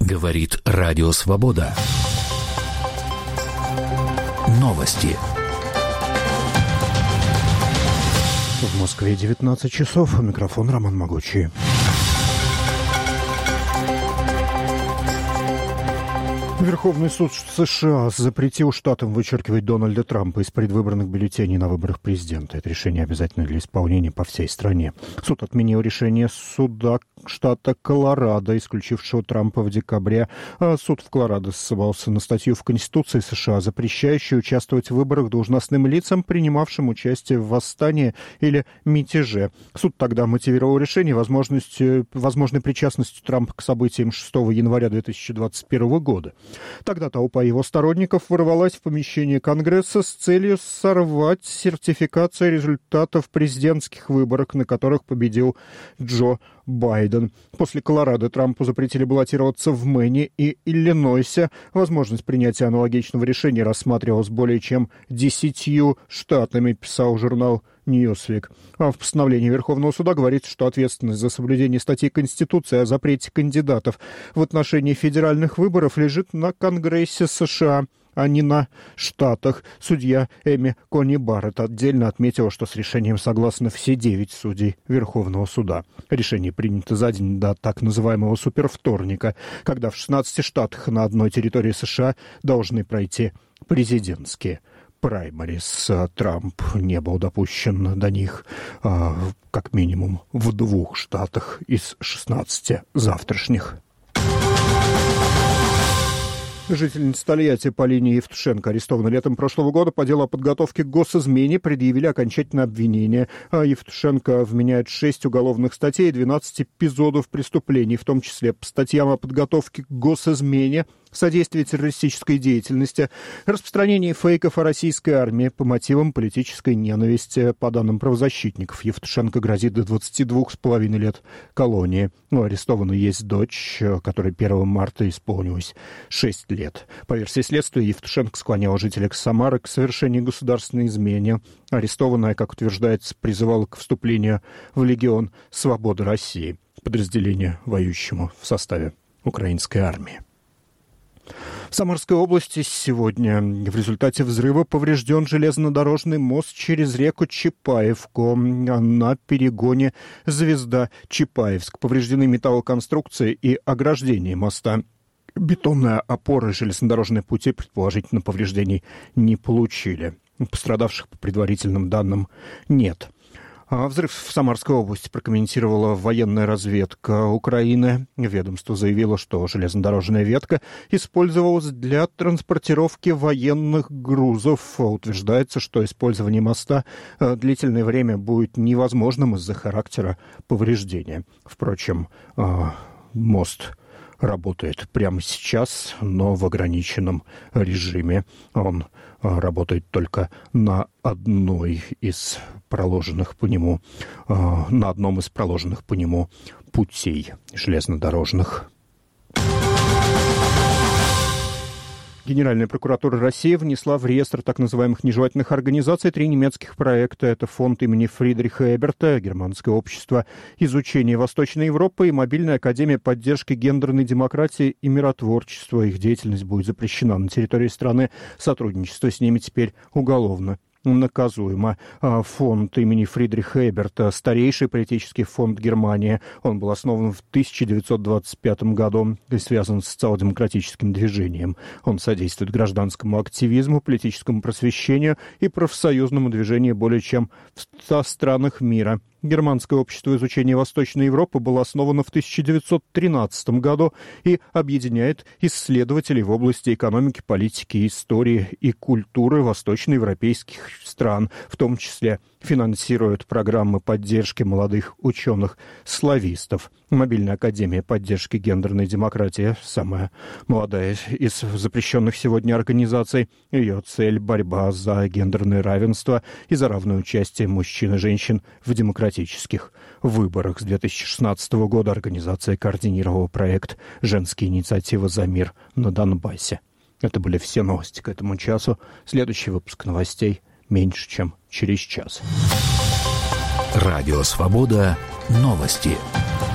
Говорит Радио Свобода. Новости. В Москве 19 часов. Микрофон Роман Могучий. Верховный суд США запретил штатам вычеркивать Дональда Трампа из предвыборных бюллетеней на выборах президента. Это решение обязательно для исполнения по всей стране. Суд отменил решение суда штата Колорадо, исключившего Трампа в декабре. Суд в Колорадо ссылался на статью в Конституции США, запрещающую участвовать в выборах должностным лицам, принимавшим участие в восстании или мятеже. Суд тогда мотивировал решение возможной причастностью Трампа к событиям 6 января 2021 года. Тогда толпа его сторонников ворвалась в помещение Конгресса с целью сорвать сертификацию результатов президентских выборов, на которых победил Джо Байден. После Колорадо Трампу запретили баллотироваться в Мэне и Иллинойсе. Возможность принятия аналогичного решения рассматривалась более чем 10 штатами, писал журнал Newsweek. А в постановлении Верховного суда говорится, что ответственность за соблюдение статьи Конституции о запрете кандидатов в отношении федеральных выборов лежит на Конгрессе США, а не на штатах. Судья Эми Кони Барретт отдельно отметила, что с решением согласны все 9 судей Верховного суда. Решение принято за день до так называемого супервторника, когда в 16 штатах на одной территории США должны пройти президентские праймарис. Трамп не был допущен до них как минимум в 2 штатах из 16 завтрашних. Жительница Тольятти Полине Евтушенко, арестована летом прошлого года по делу о подготовке к госизмене, предъявили окончательное обвинение. Евтушенко вменяет 6 уголовных статей и 12 эпизодов преступлений, в том числе по статьям о подготовке к госизмене, содействие террористической деятельности, распространение фейков о российской армии по мотивам политической ненависти. По данным правозащитников, Евтушенко грозит до 22,5 лет колонии. У арестованной есть дочь, которой 1 марта исполнилось 6 лет. По версии следствия, Евтушенко склоняла жителей Самары к совершению государственной измены. Арестованная, как утверждается, призывала к вступлению в Легион Свободы России, подразделение, воюющему в составе украинской армии. В Самарской области сегодня в результате взрыва поврежден железнодорожный мост через реку Чапаевку на перегоне Звезда-Чапаевск. Повреждены металлоконструкции и ограждение моста. Бетонная опора и железнодорожные пути, предположительно, повреждений не получили. Пострадавших, по предварительным данным, нет. Взрыв в Самарской области прокомментировала военная разведка Украины. Ведомство заявило, что железнодорожная ветка использовалась для транспортировки военных грузов. Утверждается, что использование моста длительное время будет невозможным из-за характера повреждения. Впрочем, мост работает прямо сейчас, но в ограниченном режиме. Он работает только на одном из проложенных по нему путей железнодорожных. Генеральная прокуратура России внесла в реестр так называемых нежелательных организаций 3 немецких проекта. Это фонд имени Фридриха Эберта, Германское общество изучения Восточной Европы и Мобильная академия поддержки гендерной демократии и миротворчества. Их деятельность будет запрещена на территории страны. Сотрудничество с ними теперь уголовно наказуемо. Фонд имени Фридриха Эберта – старейший политический фонд Германии. Он был основан в 1925 году и связан с социал-демократическим движением. Он содействует гражданскому активизму, политическому просвещению и профсоюзному движению более чем в 100 странах мира. Германское общество изучения Восточной Европы было основано в 1913 году и объединяет исследователей в области экономики, политики, истории и культуры восточноевропейских стран, в том числе финансирует программы поддержки молодых ученых-славистов. Мобильная академия поддержки гендерной демократии, самая молодая из запрещенных сегодня организаций. Ее цель – борьба за гендерное равенство и за равное участие мужчин и женщин в демократических выборах. С 2016 года организация координировала проект «Женские инициативы за мир на Донбассе». Это были все новости к этому часу. Следующий выпуск новостей меньше, чем через час. Радио «Свобода». Новости.